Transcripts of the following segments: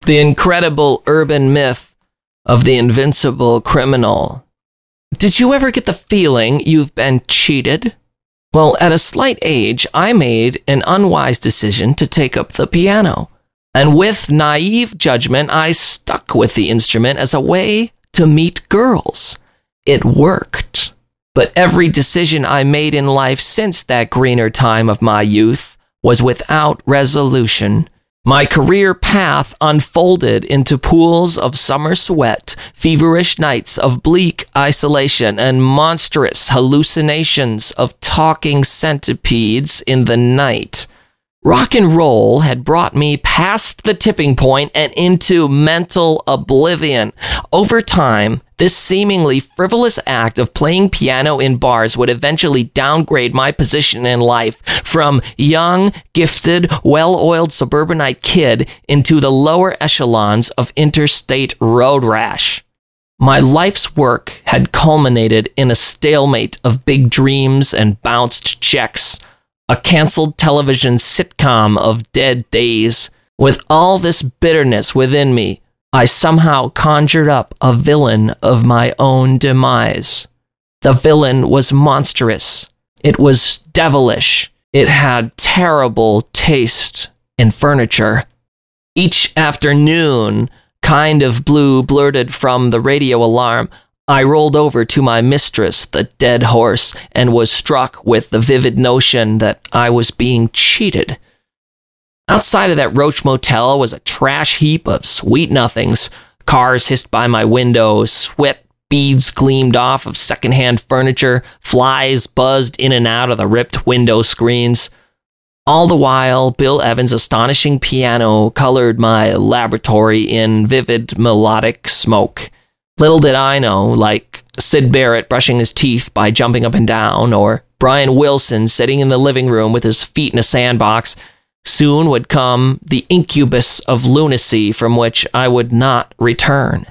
The incredible urban myth of the invincible criminal. Did you ever get the feeling you've been cheated? Well, at a slight age, I made an unwise decision to take up the piano. And with naive judgment, I stuck with the instrument as a way to meet girls. It worked. But every decision I made in life since that greener time of my youth was without resolution. My career path unfolded into pools of summer sweat, feverish nights of bleak isolation, and monstrous hallucinations of talking centipedes in the night. Rock and roll had brought me past the tipping point and into mental oblivion. Over time, this seemingly frivolous act of playing piano in bars would eventually downgrade my position in life from young, gifted, well-oiled suburbanite kid into the lower echelons of interstate road rash. My life's work had culminated in a stalemate of big dreams and bounced checks, a canceled television sitcom of dead days. With all this bitterness within me, I somehow conjured up a villain of my own demise. The villain was monstrous. It was devilish. It had terrible taste in furniture. Each afternoon, kind of blue blurted from the radio alarm, I rolled over to my mistress, the dead horse, and was struck with the vivid notion that I was being cheated. Outside of that Roach Motel was a trash heap of sweet nothings. Cars hissed by my window, sweat beads gleamed off of secondhand furniture, flies buzzed in and out of the ripped window screens. All the while, Bill Evans' astonishing piano colored my laboratory in vivid melodic smoke. Little did I know, like Sid Barrett brushing his teeth by jumping up and down, or Brian Wilson sitting in the living room with his feet in a sandbox, soon would come the incubus of lunacy from which I would not return.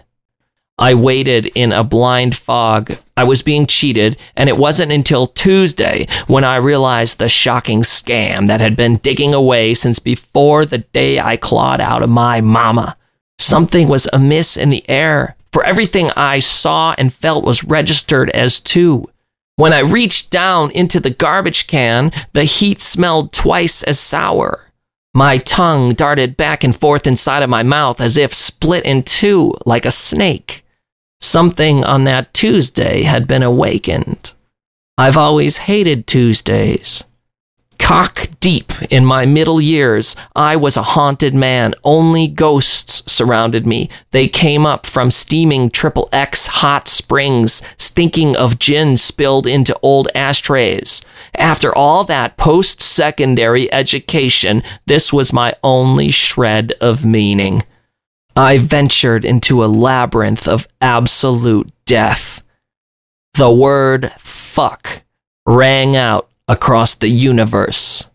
I waited in a blind fog. I was being cheated, and it wasn't until Tuesday when I realized the shocking scam that had been digging away since before the day I clawed out of my mama. Something was amiss in the air, for everything I saw and felt was registered as two. When I reached down into the garbage can, the heat smelled twice as sour. My tongue darted back and forth inside of my mouth as if split in two like a snake. Something on that Tuesday had been awakened. I've always hated Tuesdays. Cock deep in my middle years, I was a haunted man. Only ghosts surrounded me. They came up from steaming XXX hot springs, stinking of gin spilled into old ashtrays. After all that post-secondary education, this was my only shred of meaning. I ventured into a labyrinth of absolute death. The word fuck rang out across the universe.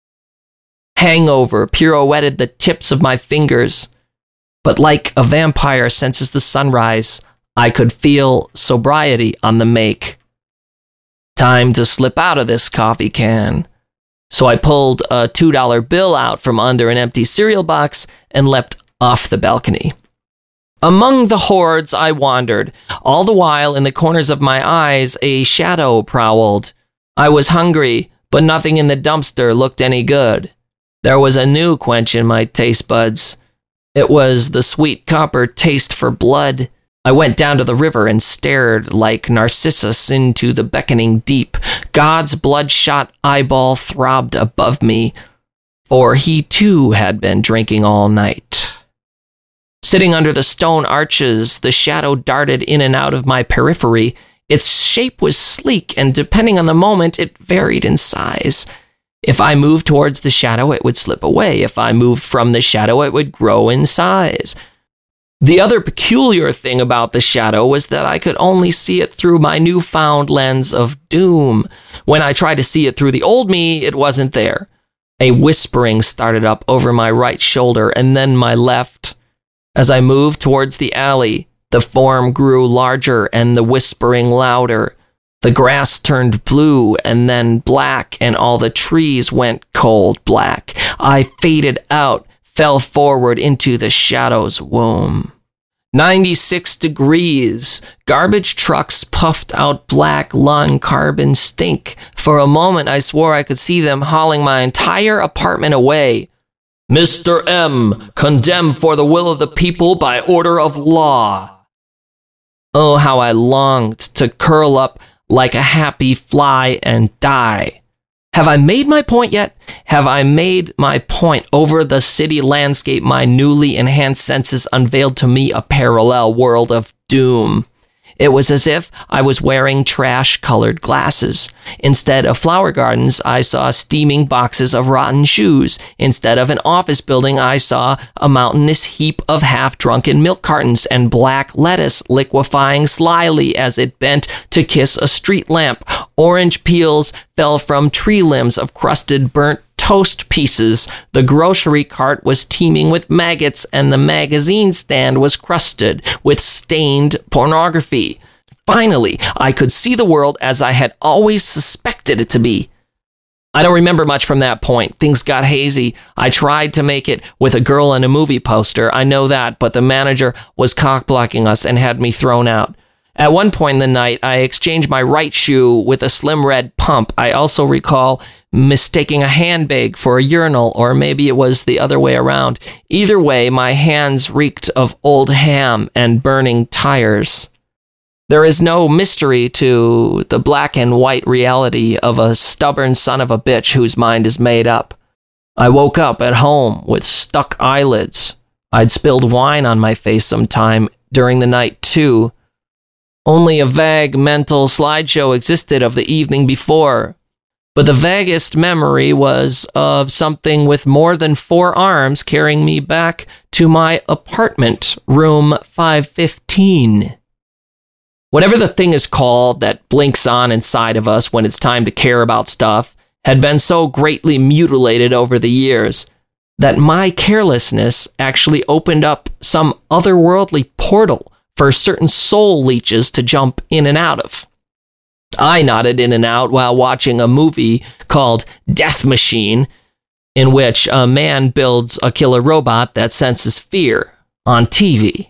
Hangover pirouetted the tips of my fingers, but like a vampire senses the sunrise, I could feel sobriety on the make. Time to slip out of this coffee can. So I pulled a $2 bill out from under an empty cereal box and leapt off the balcony. Among the hordes I wandered. All the while, in the corners of my eyes, a shadow prowled. I was hungry, but nothing in the dumpster looked any good. There was a new quench in my taste buds. It was the sweet copper taste for blood. I went down to the river and stared like Narcissus into the beckoning deep. God's bloodshot eyeball throbbed above me, for he too had been drinking all night. Sitting under the stone arches, the shadow darted in and out of my periphery. Its shape was sleek, and depending on the moment, it varied in size. If I moved towards the shadow, it would slip away. If I moved from the shadow, it would grow in size. The other peculiar thing about the shadow was that I could only see it through my newfound lens of doom. When I tried to see it through the old me, it wasn't there. A whispering started up over my right shoulder and then my left. As I moved towards the alley, the form grew larger and the whispering louder. The grass turned blue and then black, and all the trees went cold black. I faded out, fell forward into the shadow's womb. 96 degrees. Garbage trucks puffed out black lung carbon stink. For a moment, I swore I could see them hauling my entire apartment away. Mr. M, condemned for the will of the people by order of law. Oh, how I longed to curl up like a happy fly and die. Have I made my point yet? Have I made my point? Over the city landscape, my newly enhanced senses unveiled to me a parallel world of doom. It was as if I was wearing trash-colored glasses. Instead of flower gardens, I saw steaming boxes of rotten shoes. Instead of an office building, I saw a mountainous heap of half-drunken milk cartons and black lettuce liquefying slyly as it bent to kiss a street lamp. Orange peels fell from tree limbs of crusted burnt toast pieces. The grocery cart was teeming with maggots, and the magazine stand was crusted with stained pornography. Finally, I could see the world as I had always suspected it to be. I don't remember much from that point. Things got hazy. I tried to make it with a girl in a movie poster, I know that, but the manager was cock-blocking us and had me thrown out. At one point in the night, I exchanged my right shoe with a slim red pump. I also recall mistaking a handbag for a urinal, or maybe it was the other way around. Either way, my hands reeked of old ham and burning tires. There is no mystery to the black and white reality of a stubborn son of a bitch whose mind is made up. I woke up at home with stuck eyelids. I'd spilled wine on my face sometime during the night, too. Only a vague mental slideshow existed of the evening before, but the vaguest memory was of something with more than 4 arms carrying me back to my apartment, room 515. Whatever the thing is called that blinks on inside of us when it's time to care about stuff had been so greatly mutilated over the years that my carelessness actually opened up some otherworldly portal for certain soul leeches to jump in and out of. I nodded in and out while watching a movie called Death Machine, in which a man builds a killer robot that senses fear on TV.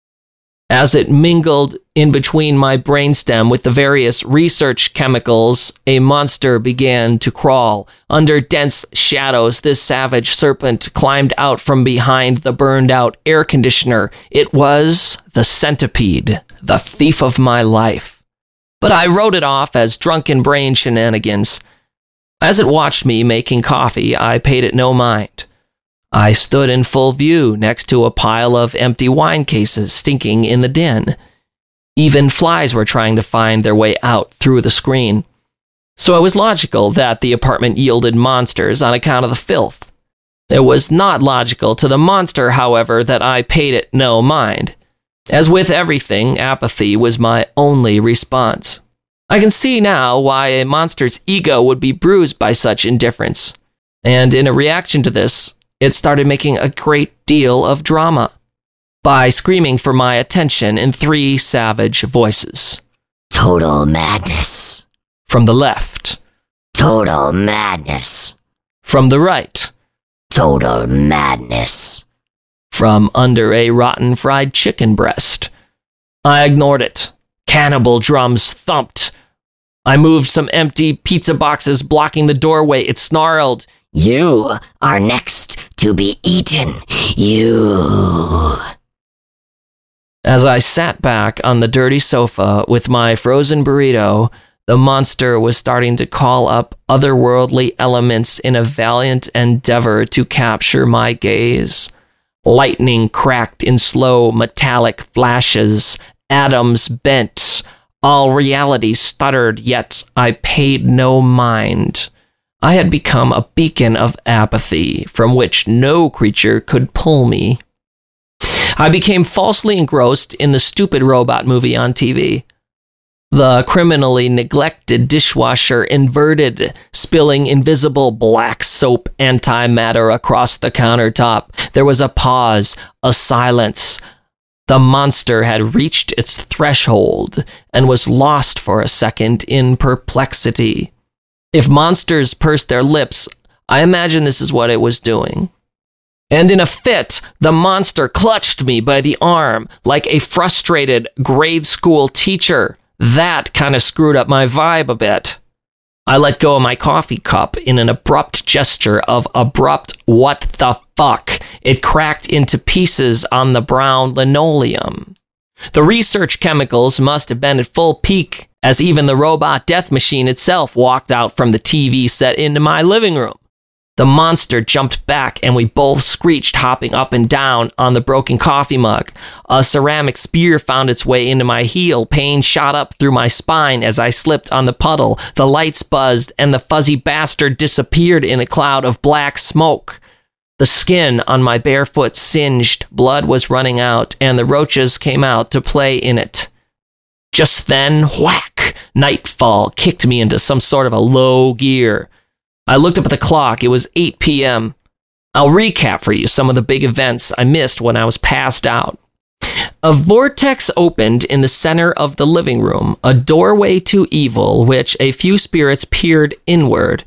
As it mingled in between my brainstem with the various research chemicals, a monster began to crawl. Under dense shadows, this savage serpent climbed out from behind the burned-out air conditioner. It was the centipede, the thief of my life. But I wrote it off as drunken brain shenanigans. As it watched me making coffee, I paid it no mind. I stood in full view next to a pile of empty wine cases stinking in the den. Even flies were trying to find their way out through the screen. So it was logical that the apartment yielded monsters on account of the filth. It was not logical to the monster, however, that I paid it no mind. As with everything, apathy was my only response. I can see now why a monster's ego would be bruised by such indifference. And in a reaction to this, it started making a great deal of drama by screaming for my attention in 3 savage voices. Total madness. From the left. Total madness. From the right. Total madness. From under a rotten fried chicken breast. I ignored it. Cannibal drums thumped. I moved some empty pizza boxes blocking the doorway. It snarled, "You are next to be eaten. You." As I sat back on the dirty sofa with my frozen burrito, the monster was starting to call up otherworldly elements in a valiant endeavor to capture my gaze. Lightning cracked in slow metallic flashes. Atoms bent. All reality stuttered, yet I paid no mind. I had become a beacon of apathy from which no creature could pull me. I became falsely engrossed in the stupid robot movie on TV. The criminally neglected dishwasher inverted, spilling invisible black soap antimatter across the countertop. There was a pause, a silence. The monster had reached its threshold and was lost for a second in perplexity. If monsters pursed their lips, I imagine this is what it was doing. And in a fit, the monster clutched me by the arm like a frustrated grade school teacher. That kind of screwed up my vibe a bit. I let go of my coffee cup in an abrupt gesture of abrupt what the fuck. It cracked into pieces on the brown linoleum. The research chemicals must have been at full peak as even the robot death machine itself walked out from the TV set into my living room. The monster jumped back and we both screeched, hopping up and down on the broken coffee mug. A ceramic spear found its way into my heel. Pain shot up through my spine as I slipped on the puddle. The lights buzzed and the fuzzy bastard disappeared in a cloud of black smoke. The skin on my bare foot singed, blood was running out, and the roaches came out to play in it. Just then, whack! Nightfall kicked me into some sort of a low gear. I looked up at the clock. It was 8 p.m. I'll recap for you some of the big events I missed when I was passed out. A vortex opened in the center of the living room, a doorway to evil, which a few spirits peered inward.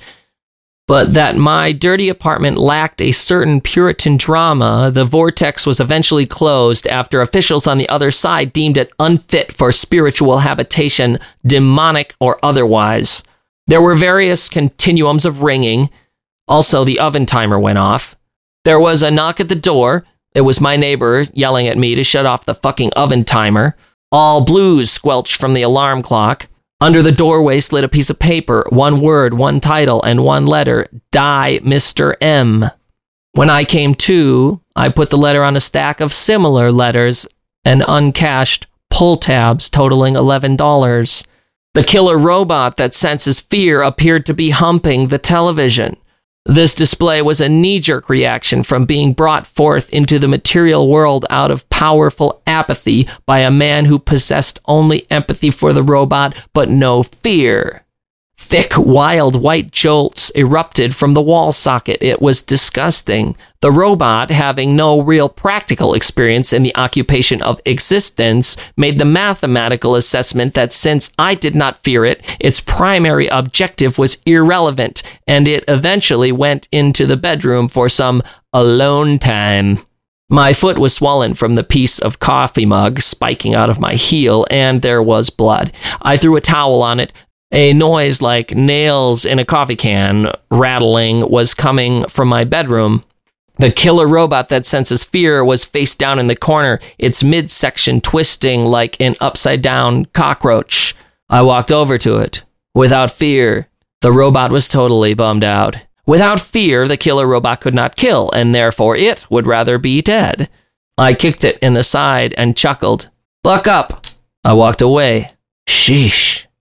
But that my dirty apartment lacked a certain Puritan drama, the vortex was eventually closed after officials on the other side deemed it unfit for spiritual habitation, demonic or otherwise. There were various continuums of ringing. Also, the oven timer went off. There was a knock at the door. It was my neighbor yelling at me to shut off the fucking oven timer. All blues squelched from the alarm clock. Under the doorway slid a piece of paper, one word, one title, and one letter, Die, Mr. M. When I came to, I put the letter on a stack of similar letters and uncashed pull tabs totaling $11. The killer robot that senses fear appeared to be humping the television. This display was a knee-jerk reaction from being brought forth into the material world out of powerful apathy by a man who possessed only empathy for the robot, but no fear. Thick, wild white jolts erupted from the wall socket. It was disgusting. The robot, having no real practical experience in the occupation of existence, made the mathematical assessment that since I did not fear it, its primary objective was irrelevant, and it eventually went into the bedroom for some alone time. My foot was swollen from the piece of coffee mug spiking out of my heel, and there was blood. I threw a towel on it. A noise like nails in a coffee can rattling was coming from my bedroom. The killer robot that senses fear was face down in the corner, its midsection twisting like an upside-down cockroach. I walked over to it. Without fear, the robot was totally bummed out. Without fear, the killer robot could not kill, and therefore it would rather be dead. I kicked it in the side and chuckled. Buck up! I walked away. Sheesh.